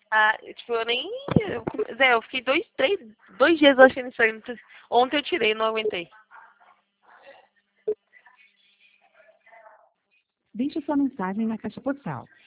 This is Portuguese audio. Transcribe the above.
Ah, tipo, eu nem. Zé, eu fiquei 2 dias achando isso aí. Ontem eu tirei, não aguentei. Deixe sua mensagem na caixa postal